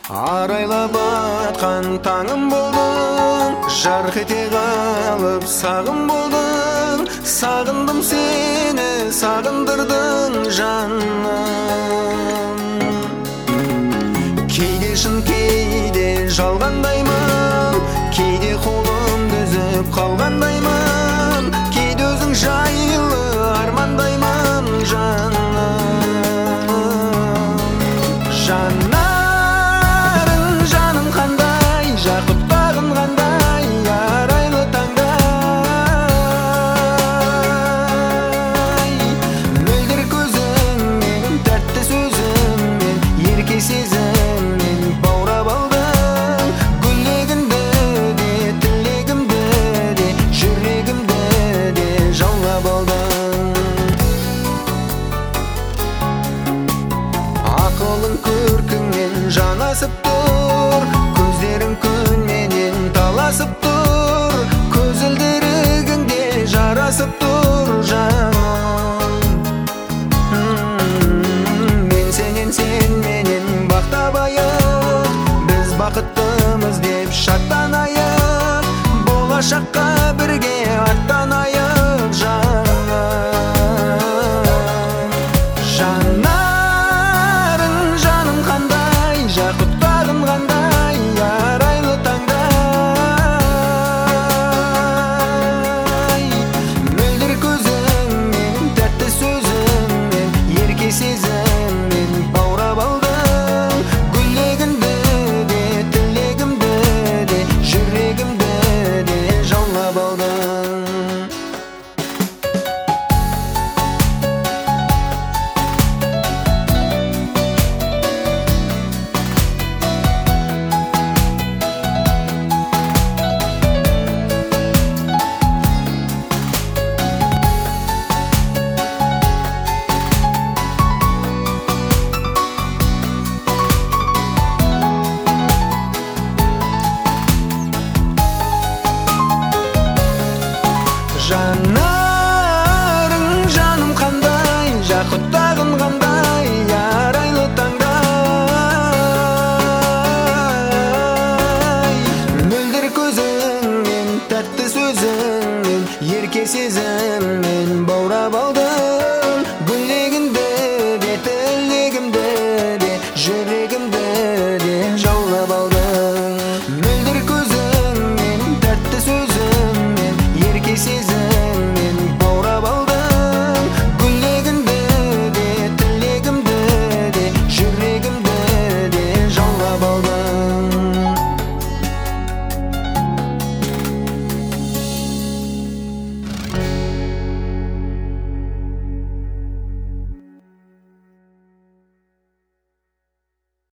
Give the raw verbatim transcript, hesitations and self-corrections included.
Арайлап атқан таңым болдың, жарқ ете қалып сағым болдың. Сағындым сені, сағындырдың жаным. Кейде шын, кейде жалғандаймын, кейде қолымды үзіп қалғандаймын, кейде өзің жайлы армандаймын жаным. Жанарың жаным қандай, жақұт бағын қандай, арайлы таңдай. Мөлдір көзіңмен, тәтті сөзіңмен, ерке сезіммен баурап алдың. Гүлегімді де, тілегімді де, жүрегімді де жаулап алдың. Ақылың көркіңмен жанасып тұр, көздерің күнменен таласып тұр, көзілдірігіңде жарасып тұр жаным. Мен сенен, сен менен бақ табайық, біз бақыттымыз деп шаттанайық, болашаққа бірге аттанайық жаным. Жанарың жаным қандай, жақұт бағым қандай, арайлы таңдай. Мөлдір көзіңмен, тәтті сөзіңмен, ерке сезіммен баурап алдың. Гүлегімді де, тілегімді де, жүрегімді де жаулап алдың. Жанарың жаным қандай, жақұт бағым қандай, арайлы таңдай. Мөлдір көзіңмен, тәтті сөзіңмен, ерке сезіммен баурап алдың.